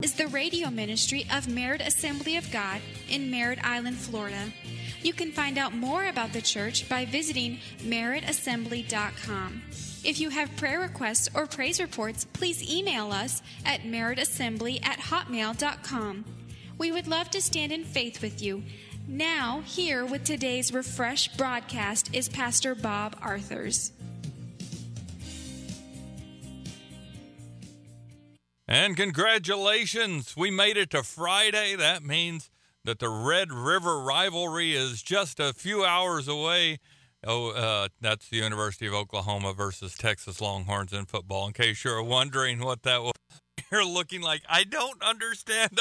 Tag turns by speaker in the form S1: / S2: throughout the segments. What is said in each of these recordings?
S1: is the radio ministry of Merritt Assembly of God in Merritt Island, Florida. You can find out more about the church by visiting merrittassembly.com. If you have prayer requests or praise reports, please email us at merrittassembly@hotmail.com. We would love to stand in faith with you. Now, here with today's Refresh broadcast is Pastor Bob Arthurs.
S2: And congratulations, we made it to Friday. That means that the Red River rivalry is just a few hours away. That's the University of Oklahoma versus Texas Longhorns in football. In case you're wondering what that was, you're looking like, I don't understand.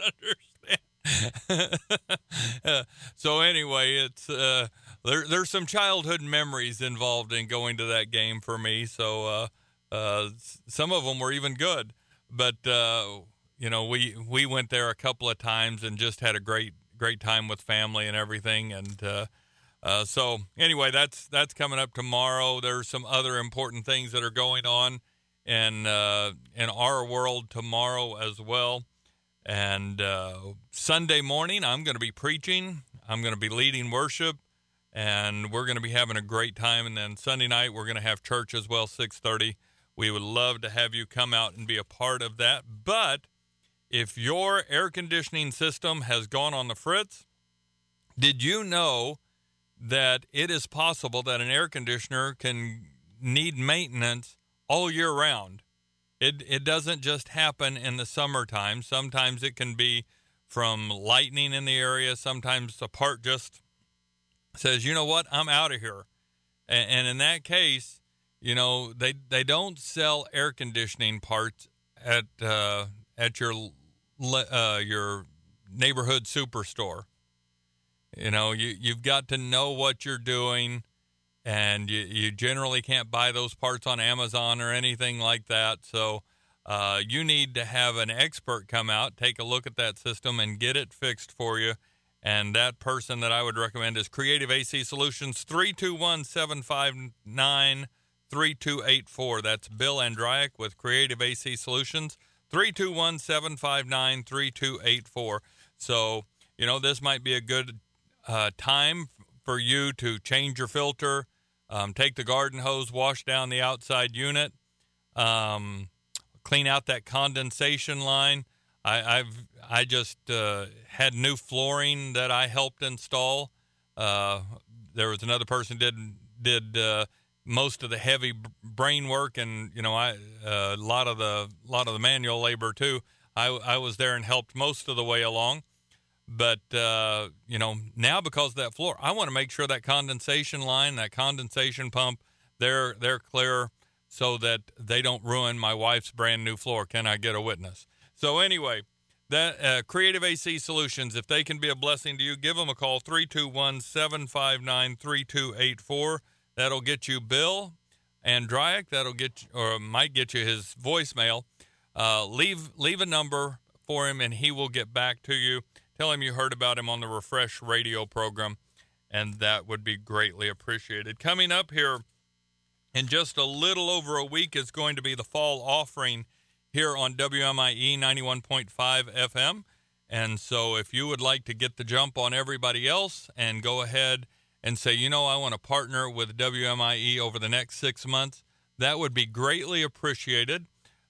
S2: So anyway, it's there's some childhood memories involved in going to that game for me. So some of them were even good. But, we went there a couple of times and just had a great time with family and everything. And so anyway, that's coming up tomorrow. There's some other important things that are going on in our world tomorrow as well. And Sunday morning, I'm going to be preaching. I'm going to be leading worship. And we're going to be having a great time. And then Sunday night, we're going to have church as well, 6:30. We would love to have you come out and be a part of that. But if your air conditioning system has gone on the fritz, did you know that it is possible that an air conditioner can need maintenance all year round? It doesn't just happen in the summertime. Sometimes it can be from lightning in the area. Sometimes the part just says, you know what, I'm out of here. And in that case, they don't sell air conditioning parts at your neighborhood superstore. You've got to know what you're doing, and you generally can't buy those parts on Amazon or anything like that. So you need to have an expert come out, take a look at that system, and get it fixed for you. And that person that I would recommend is Creative AC Solutions, 321-759-3284. That's Bill Andryack with Creative AC Solutions, 321-759-3284. So, this might be a good time for you to change your filter, take the garden hose, wash down the outside unit, clean out that condensation line. I just had new flooring that I helped install. There was another person did most of the heavy brain work, and a lot of the manual labor too. I was there and helped most of the way along. But now because of that floor, I want to make sure that condensation line, that condensation pump, they're clear so that they don't ruin my wife's brand new floor. Can I get a witness? So anyway, that Creative AC Solutions, if they can be a blessing to you, give them a call, 321-759-3284. That'll get you Bill Andryack. That'll get you, or might get you his voicemail. Leave a number for him, and he will get back to you. Tell him you heard about him on the Refresh radio program, and that would be greatly appreciated. Coming up here in just a little over a week is going to be the fall offering here on WMIE 91.5 FM. And so if you would like to get the jump on everybody else and go ahead and say, I want to partner with WMIE over the next 6 months, that would be greatly appreciated.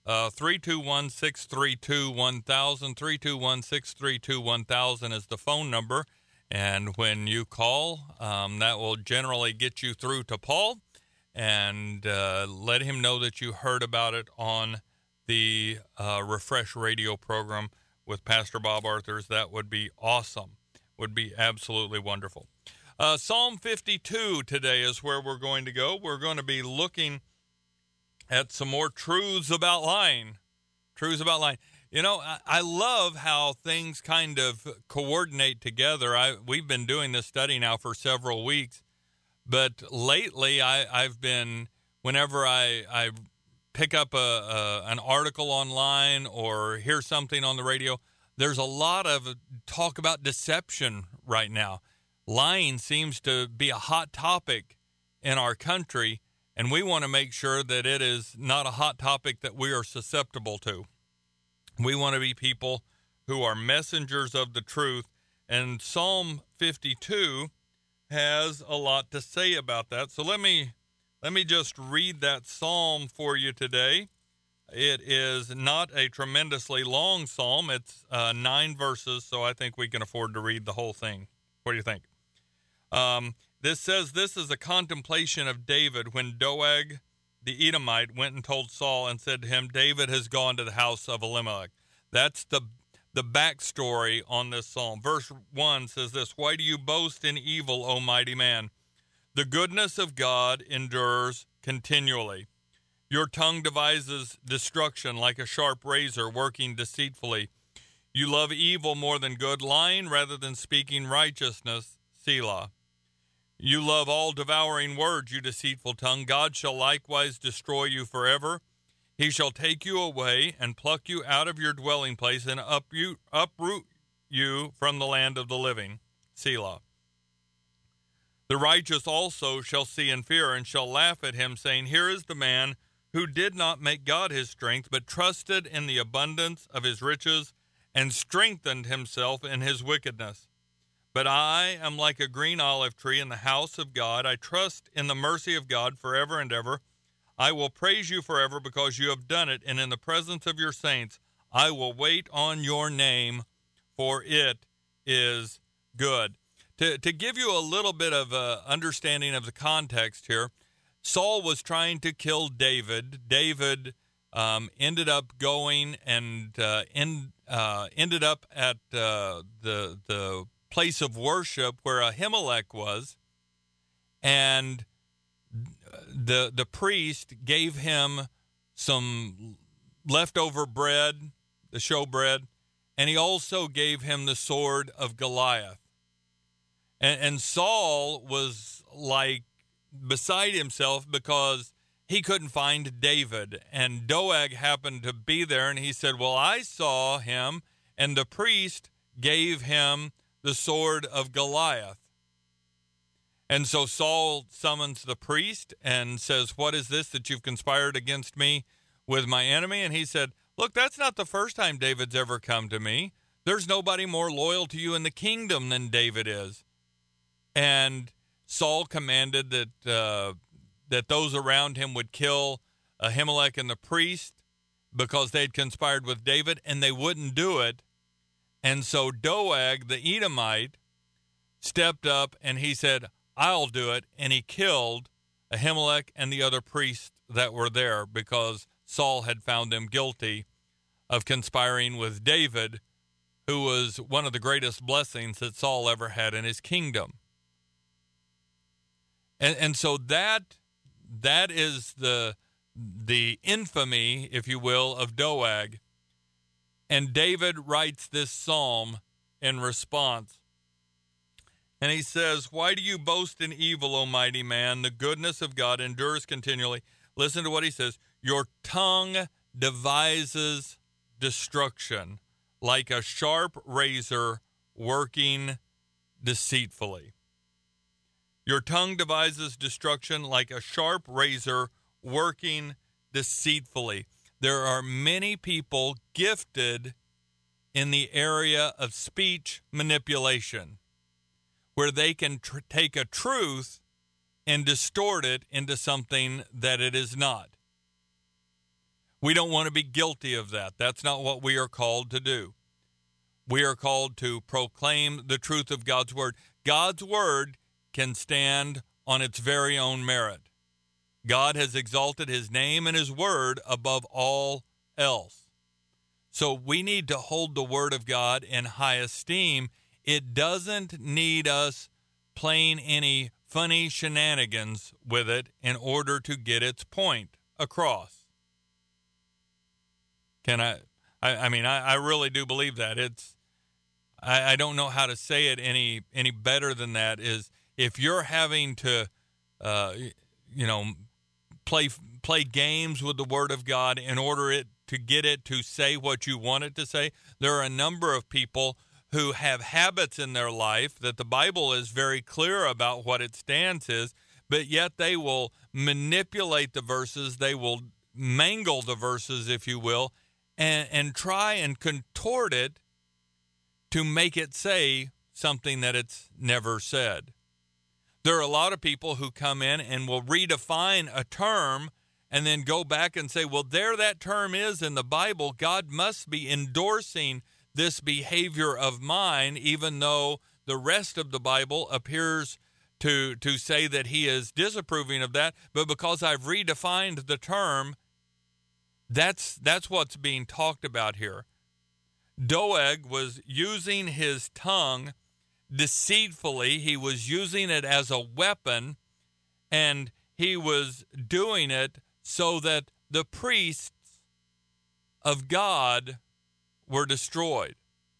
S2: 321-632-1000, 321-632-1000 is the phone number. And when you call, that will generally get you through to Paul and let him know that you heard about it on the Refresh radio program with Pastor Bob Arthurs. That would be awesome. Would be absolutely wonderful. Psalm 52 today is where we're going to go. We're going to be looking at some more truths about lying. Truths about lying. I love how things kind of coordinate together. We've been doing this study now for several weeks, but lately I've been, whenever I pick up an article online or hear something on the radio, there's a lot of talk about deception right now. Lying seems to be a hot topic in our country, and we want to make sure that it is not a hot topic that we are susceptible to. We want to be people who are messengers of the truth. And Psalm 52 has a lot to say about that. So let me just read that psalm for you today. It is not a tremendously long psalm. It's 9 verses, so I think we can afford to read the whole thing. What do you think? This says, this is a contemplation of David when Doeg the Edomite went and told Saul and said to him, David has gone to the house of Elimelech. That's the backstory on this psalm. Verse 1 says this, why do you boast in evil, O mighty man? The goodness of God endures continually. Your tongue devises destruction like a sharp razor working deceitfully. You love evil more than good, lying rather than speaking righteousness, Selah. You love all devouring words, you deceitful tongue. God shall likewise destroy you forever. He shall take you away and pluck you out of your dwelling place and uproot you from the land of the living, Selah. The righteous also shall see and fear and shall laugh at him, saying, here is the man who did not make God his strength, but trusted in the abundance of his riches and strengthened himself in his wickedness. But I am like a green olive tree in the house of God. I trust in the mercy of God forever and ever. I will praise you forever because you have done it, and in the presence of your saints I will wait on your name, for it is good. To give you a little bit of understanding of the context here, Saul was trying to kill David. David ended up going and ended up at the place of worship where Ahimelech was, and the priest gave him some leftover bread, the showbread, and he also gave him the sword of Goliath. And Saul was like beside himself because he couldn't find David. And Doeg happened to be there, and he said, well, I saw him, and the priest gave him the sword of Goliath. And so Saul summons the priest and says, what is this that you've conspired against me with my enemy? And he said, look, that's not the first time David's ever come to me. There's nobody more loyal to you in the kingdom than David is. And Saul commanded that those around him would kill Ahimelech and the priest because they'd conspired with David, and they wouldn't do it. And so Doeg, the Edomite, stepped up and he said, I'll do it. And he killed Ahimelech and the other priests that were there because Saul had found them guilty of conspiring with David, who was one of the greatest blessings that Saul ever had in his kingdom. And so that is the infamy, if you will, of Doeg. And David writes this psalm in response. And he says, why do you boast in evil, O mighty man? The goodness of God endures continually. Listen to what he says. Your tongue devises destruction like a sharp razor working deceitfully. Your tongue devises destruction like a sharp razor working deceitfully. There are many people gifted in the area of speech manipulation, where they can take a truth and distort it into something that it is not. We don't want to be guilty of that. That's not what we are called to do. We are called to proclaim the truth of God's word. God's word can stand on its very own merit. God has exalted his name and his word above all else. So we need to hold the word of God in high esteem. It doesn't need us playing any funny shenanigans with it in order to get its point across. I really do believe that. I don't know how to say it any better than that. Is if you're having to, play games with the Word of God in order to get it to say what you want it to say, there are a number of people who have habits in their life that the Bible is very clear about what its stance is, but yet they will manipulate the verses, they will mangle the verses, if you will, and try and contort it to make it say something that it's never said. There are a lot of people who come in and will redefine a term and then go back and say, well, there that term is in the Bible. God must be endorsing this behavior of mine, even though the rest of the Bible appears to say that he is disapproving of that. But because I've redefined the term, that's what's being talked about here. Doeg was using his tongue deceitfully. He was using it as a weapon, and he was doing it so that the priests of God were destroyed.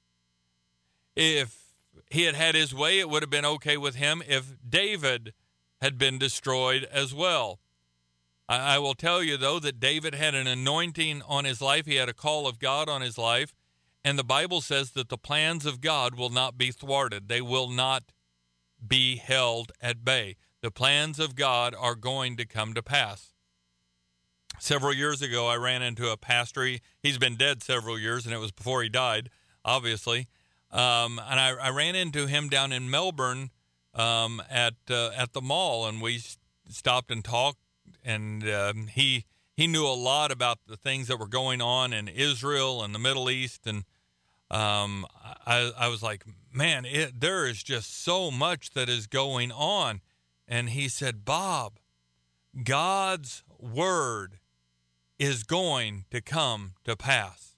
S2: If he had had his way, it would have been okay with him if David had been destroyed as well. I will tell you, though, that David had an anointing on his life. He had a call of God on his life. And the Bible says that the plans of God will not be thwarted. They will not be held at bay. The plans of God are going to come to pass. Several years ago, I ran into a pastor. He's been dead several years, and it was before he died, obviously. And I ran into him down in Melbourne at the mall, and we stopped and talked. And he knew a lot about the things that were going on in Israel and the Middle East. And I was like, man, there is just so much that is going on. And he said, Bob, God's word is going to come to pass.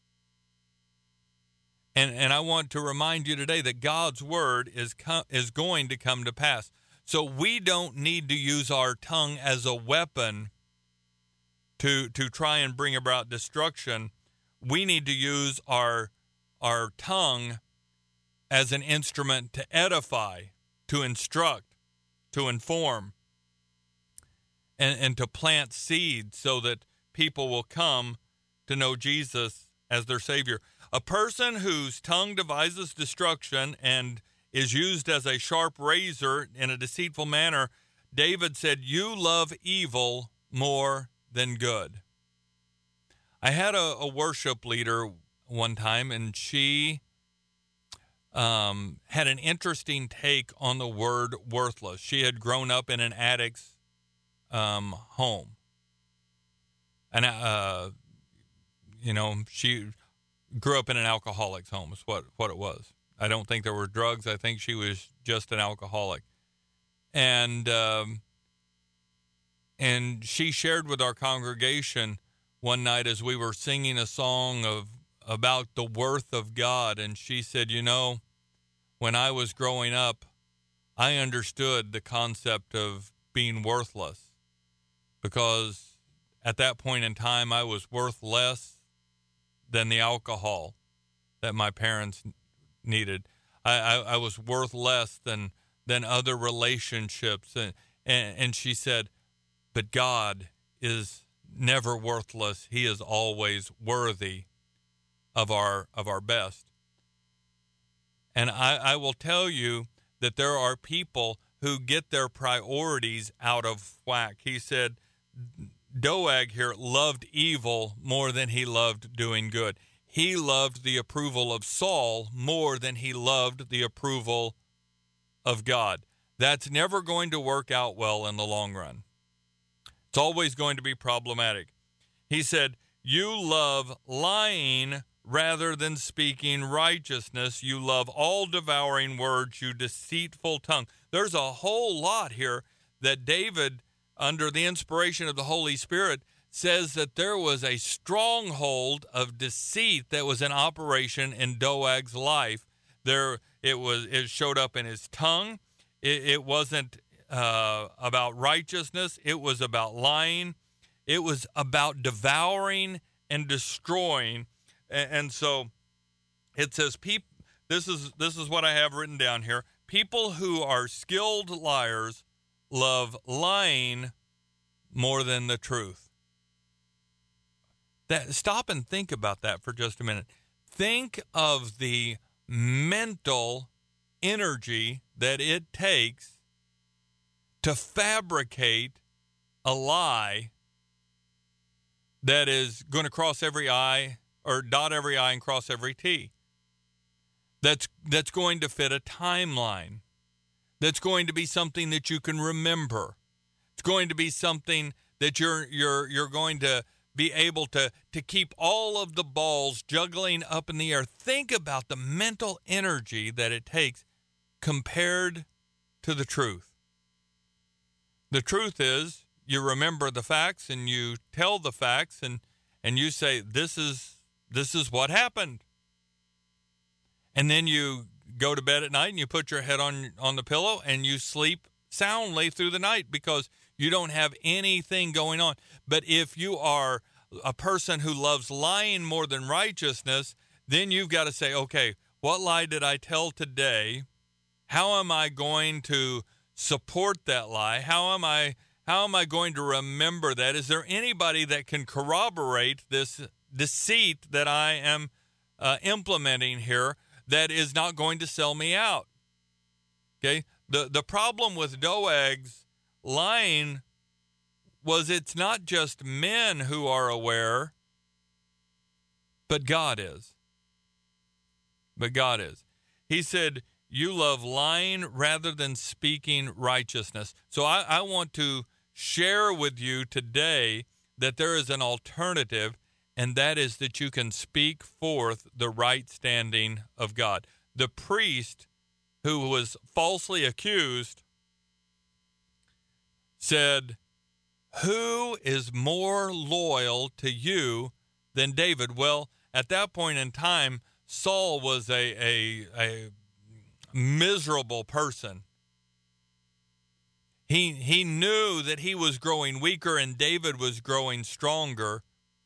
S2: And I want to remind you today that God's word is going to come to pass. So we don't need to use our tongue as a weapon to try and bring about destruction. We need to use our tongue as an instrument to edify, to instruct, to inform, and to plant seeds so that people will come to know Jesus as their Savior. A person whose tongue devises destruction and is used as a sharp razor in a deceitful manner, David said, you love evil more than good. I had a worship leader one time, and she had an interesting take on the word worthless. She had grown up in an addict's home. And, she grew up in an alcoholic's home is what it was. I don't think there were drugs. I think she was just an alcoholic. And she shared with our congregation one night as we were singing a song about the worth of God. And she said, when I was growing up, I understood the concept of being worthless, because at that point in time, I was worth less than the alcohol that my parents needed. I was worth less than other relationships. And she said, but God is never worthless. He is always worthy of our best. And I will tell you that there are people who get their priorities out of whack. He said, Doeg here loved evil more than he loved doing good. He loved the approval of Saul more than he loved the approval of God. That's never going to work out well in the long run. It's always going to be problematic. He said, you love lying rather than speaking righteousness. You love all devouring words, you deceitful tongue. There's a whole lot here that David, under the inspiration of the Holy Spirit, says that there was a stronghold of deceit that was in operation in Doeg's life. It showed up in his tongue. It wasn't about righteousness. It was about lying. It was about devouring and destroying. And so it says, this is what I have written down here. People who are skilled liars love lying more than the truth. Stop and think about that for just a minute. Think of the mental energy that it takes to fabricate a lie that is going to cross every I or dot every I and cross every T. That's going to fit a timeline. That's going to be something that you can remember. It's going to be something that you're going to be able to keep all of the balls juggling up in the air. Think about the mental energy that it takes compared to the truth. The truth is, you remember the facts and you tell the facts and you say, this is what happened. And then you go to bed at night and you put your head on the pillow and you sleep soundly through the night because you don't have anything going on. But if you are a person who loves lying more than righteousness, then you've got to say, okay, what lie did I tell today? How am I going to support that lie? How am I going to remember that? Is there anybody that can corroborate this deceit that I am implementing here that is not going to sell me out? Okay. The problem with Doeg's lying was it's not just men who are aware, but God is. But God is. He said, you love lying rather than speaking righteousness. So I want to share with you today that there is an alternative, and that is that you can speak forth the right standing of God. The priest who was falsely accused said, who is more loyal to you than David? Well, at that point in time, Saul was a miserable person. He knew that he was growing weaker and David was growing stronger.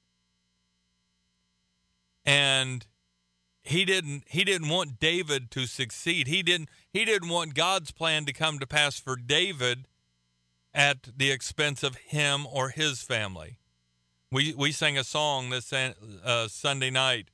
S2: And he didn't want David to succeed. He didn't want God's plan to come to pass for David at the expense of him or his family. We sang a song this Sunday night,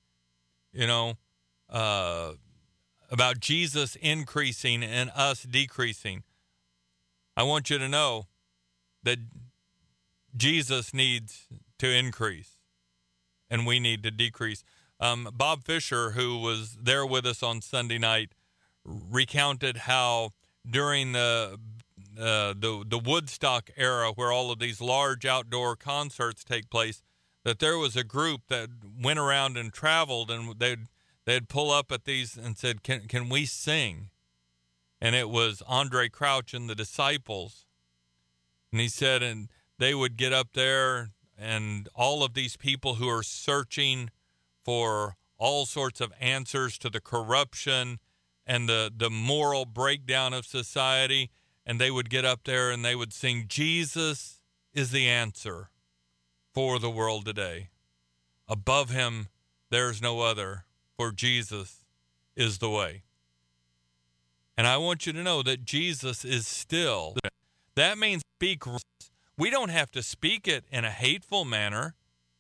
S2: about Jesus increasing and us decreasing. I want you to know that Jesus needs to increase and we need to decrease. Bob Fisher, who was there with us on Sunday night, recounted how during the Woodstock era, where all of these large outdoor concerts take place, that there was a group that went around and traveled, and they'd pull up at these and said, "Can we sing?" And it was Andre Crouch and the Disciples. And he said, and they would get up there, and all of these people who are searching for all sorts of answers to the corruption and the moral breakdown of society, and they would get up there and they would sing, "Jesus is the answer for the world today. Above him, there's no other, for Jesus is the way." And I want you to know that Jesus is still. That means speak. We don't have to speak it in a hateful manner.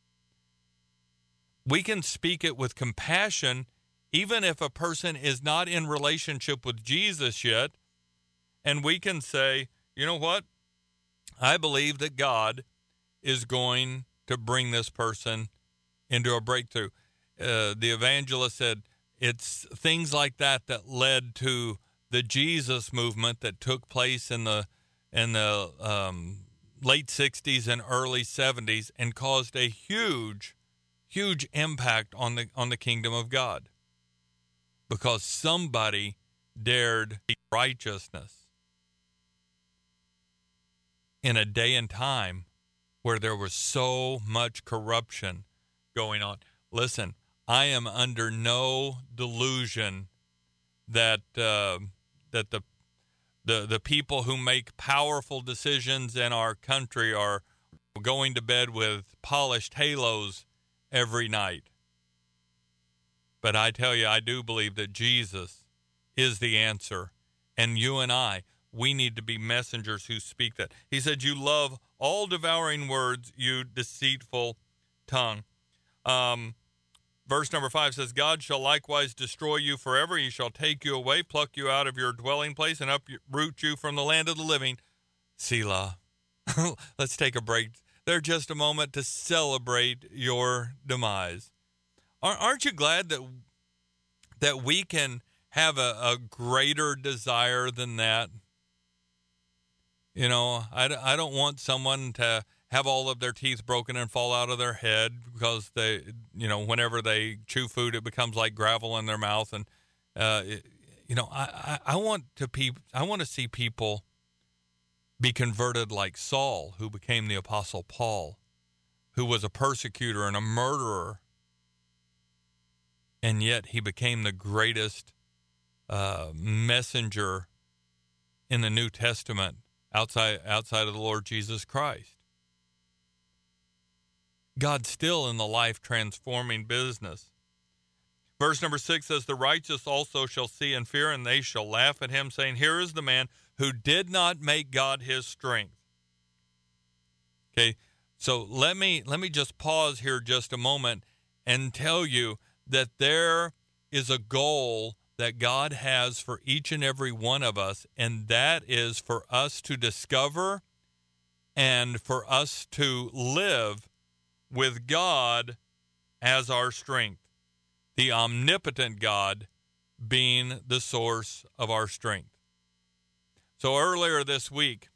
S2: We can speak it with compassion, even if a person is not in relationship with Jesus yet. And we can say, you know what? I believe that God is going to bring this person into a breakthrough. The evangelist said it's things like that that led to the Jesus movement that took place in the late 60s and early 70s and caused a huge impact on the kingdom of God, because somebody dared righteousness in a day and time where there was so much corruption going on. Listen, I am under no delusion that the people who make powerful decisions in our country are going to bed with polished halos every night. But I tell you, I do believe that Jesus is the answer. And you and I, we need to be messengers who speak that. He said, you love all devouring words, you deceitful tongue. Verse number 5 says, God shall likewise destroy you forever. He shall take you away, pluck you out of your dwelling place, and uproot you from the land of the living. Selah. Let's take a break there just a moment to celebrate your demise. Aren't you glad that we can have a greater desire than that? You know, I don't want someone to have all of their teeth broken and fall out of their head because they, you know, whenever they chew food, it becomes like gravel in their mouth. And, you know, I want to see people be converted like Saul, who became the Apostle Paul, who was a persecutor and a murderer. And yet he became the greatest messenger in the New Testament outside of the Lord Jesus Christ. God's still in the life-transforming business. Verse number 6 says, the righteous also shall see and fear, and they shall laugh at him, saying, here is the man who did not make God his strength. Okay, so let me just pause here just a moment and tell you that there is a goal that God has for each and every one of us, and that is for us to discover and for us to live with God as our strength, the omnipotent God being the source of our strength. So earlier this week,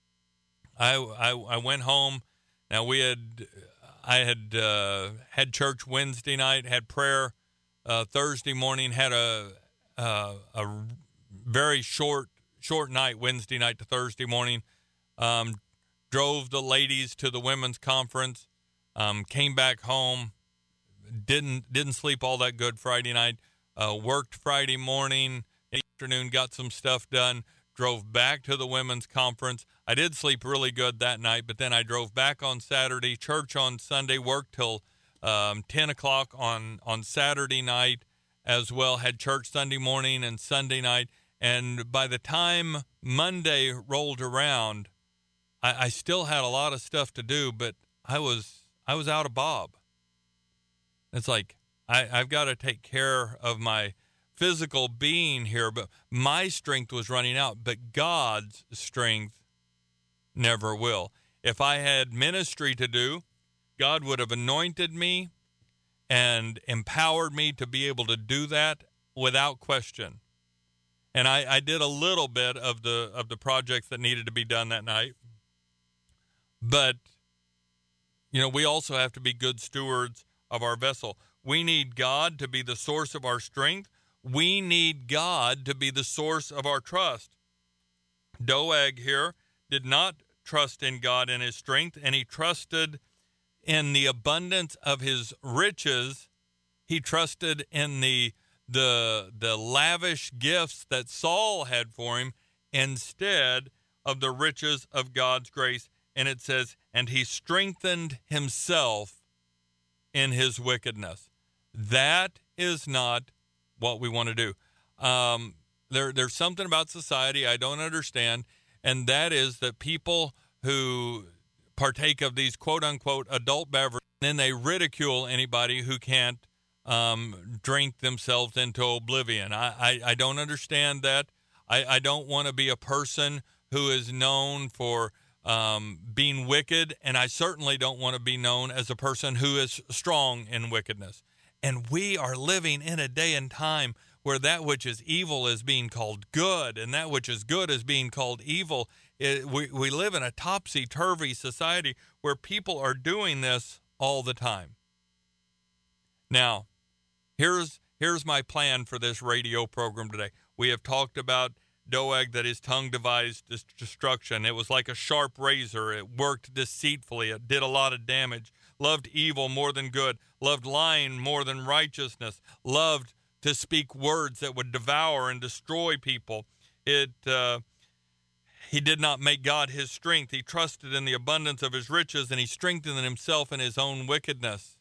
S2: I went home. Now I had church Wednesday night, had prayer Thursday morning, had a very short night, Wednesday night to Thursday morning. Drove the ladies to the women's conference. Came back home. Didn't sleep all that good Friday night. Worked Friday morning, afternoon, got some stuff done. Drove back to the women's conference. I did sleep really good that night, but then I drove back on Saturday, church on Sunday, worked till 10 o'clock on Saturday night as well, had church Sunday morning and Sunday night. And by the time Monday rolled around, I still had a lot of stuff to do, but I was out of Bob. It's like I've got to take care of my physical being here, but my strength was running out, but God's strength never will. If I had ministry to do, God would have anointed me and empowered me to be able to do that without question. And I did a little bit of the projects that needed to be done that night. But, you know, we also have to be good stewards of our vessel. We need God to be the source of our strength. We need God to be the source of our trust. Doeg here did not trust in God and his strength, and he trusted in the abundance of his riches. He trusted in the lavish gifts that Saul had for him instead of the riches of God's grace. And it says, and he strengthened himself in his wickedness. That is not what we want to do. There's something about society I don't understand, and that is that people who partake of these quote-unquote adult beverages, and then they ridicule anybody who can't drink themselves into oblivion. I don't understand that. I don't want to be a person who is known for being wicked, and I certainly don't want to be known as a person who is strong in wickedness. And we are living in a day and time where that which is evil is being called good, and that which is good is being called evil. We live in a topsy-turvy society where people are doing this all the time. Now, here's my plan for this radio program today. We have talked about Doeg, that his tongue devised destruction. It was like a sharp razor. It worked deceitfully. It did a lot of damage. Loved evil more than good. Loved lying more than righteousness. Loved to speak words that would devour and destroy people. He did not make God his strength. He trusted in the abundance of his riches, and he strengthened himself in his own wickedness.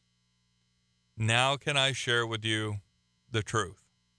S2: Now can I share with you the truth?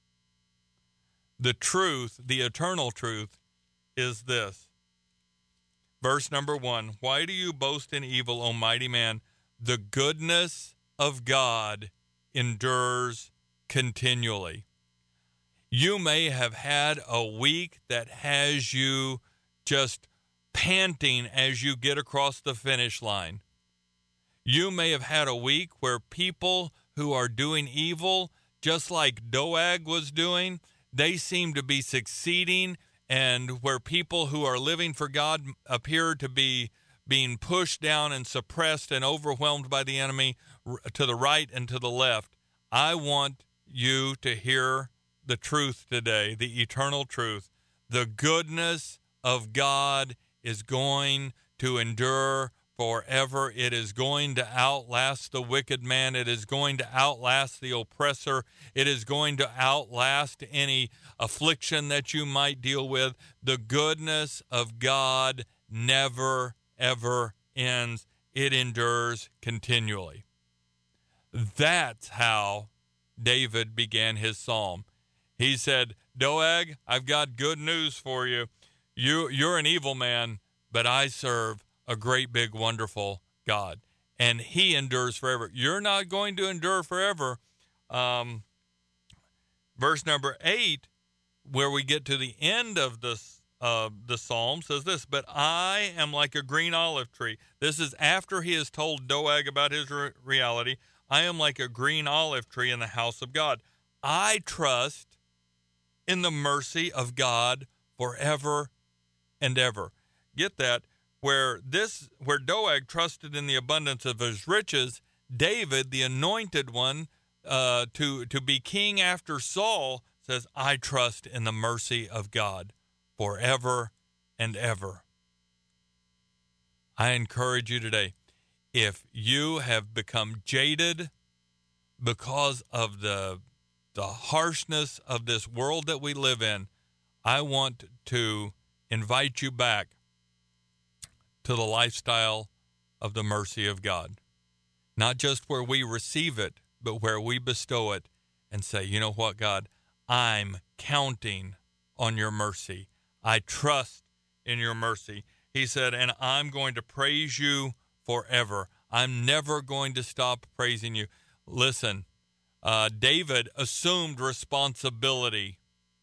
S2: The truth, the eternal truth, is this. Verse number 1, why do you boast in evil, O mighty man? The goodness of God endures continually. You may have had a week that has you just panting as you get across the finish line. You may have had a week where people who are doing evil, just like Doeg was doing, they seem to be succeeding, and where people who are living for God appear to be being pushed down and suppressed and overwhelmed by the enemy to the right and to the left. I want you to hear the truth today, the eternal truth. The goodness of God is going to endure forever. It is going to outlast the wicked man. It is going to outlast the oppressor. It is going to outlast any affliction that you might deal with. The goodness of God never, ever ends. It endures continually. That's how David began his psalm. He said, Doeg, I've got good news for you. You're an evil man, but I serve a great, big, wonderful God, and he endures forever. You're not going to endure forever. Verse number 8, where we get to the end of this, the psalm, says this, but I am like a green olive tree. This is after he has told Doeg about his reality. I am like a green olive tree in the house of God. I trust in the mercy of God forever and ever. Get that? Where Doeg trusted in the abundance of his riches, David, the anointed one, to be king after Saul, says, I trust in the mercy of God forever and ever. I encourage you today, if you have become jaded because of the harshness of this world that we live in, I want to invite you back to the lifestyle of the mercy of God. Not just where we receive it, but where we bestow it and say, you know what, God, I'm counting on your mercy. I trust in your mercy. He said, and I'm going to praise you forever. I'm never going to stop praising you. Listen, David assumed responsibility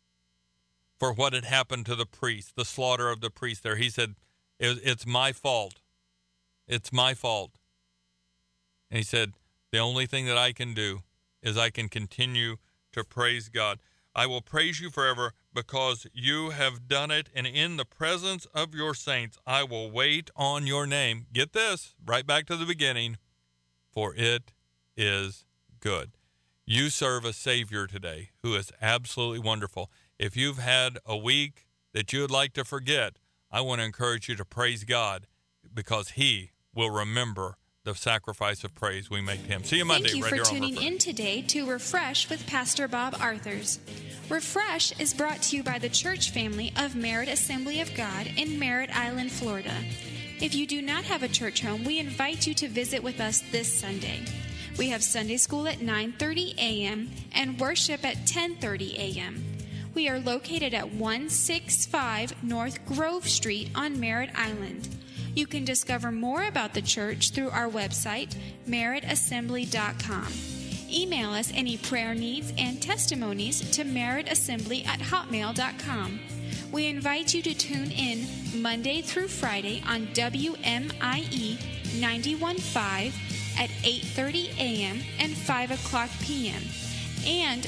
S2: for what had happened to the priest, the slaughter of the priest there. He said, it's my fault. It's my fault. And he said, the only thing that I can do is I can continue to praise God. I will praise you forever because you have done it, and in the presence of your saints, I will wait on your name. Get this, right back to the beginning, for it is good. You serve a Savior today who is absolutely wonderful. If you've had a week that you would like to forget, I want to encourage you to praise God because he will remember the sacrifice of praise we make to him. See you Monday.
S1: Thank you
S2: right
S1: for
S2: here on
S1: tuning
S2: Refresh.
S1: in today to Refresh with Pastor Bob Arthurs. Refresh is brought to you by the church family of Merritt Assembly of God in Merritt Island, Florida. If you do not have a church home, we invite you to visit with us this Sunday. We have Sunday school at 9:30 a.m. and worship at 10:30 a.m. We are located at 165 North Grove Street on Merritt Island. You can discover more about the church through our website, merrittassembly.com. Email us any prayer needs and testimonies to merrittassembly@hotmail.com. We invite you to tune in Monday through Friday on WMIE 91.5 at 8:30 a.m. and 5 o'clock p.m. and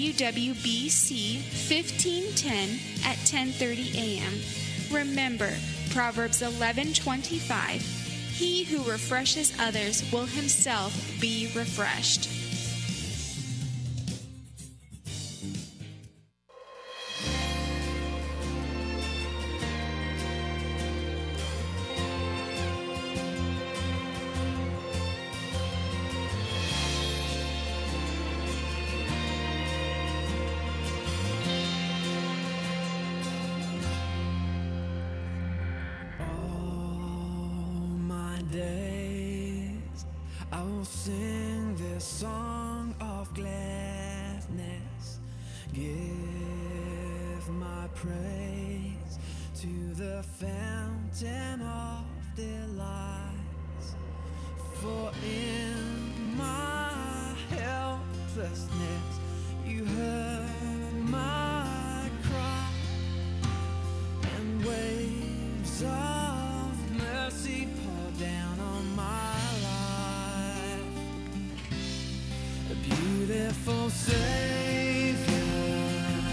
S1: WWBC 1510 at 10:30 a.m. Remember, Proverbs 11:25, he who refreshes others will himself be refreshed.
S3: I will sing this song of gladness, give my praise to the fountain of delights. For in my helplessness you heard